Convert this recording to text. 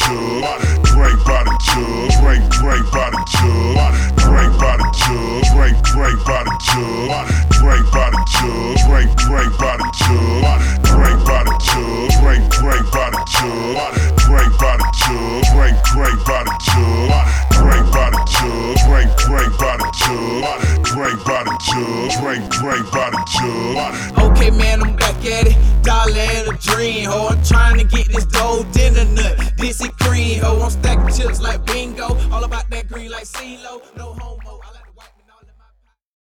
jug, drink by the jug, drink by the jug, drink by the jug, drink by the jug, drink by the jug, drink by the jug, drink by the jug, drink by the jug, drink by the jug, drink by the jug, drink by the jug, drink by the jug, drink by the jug, drink by the jug. Okay, man, I'm back at it. Dollar and a dream, ho. I'm trying to get this gold in the nut. This is green, ho. I'm stacking chips like bingo. All about that green like CeeLo. No homo. I like the white.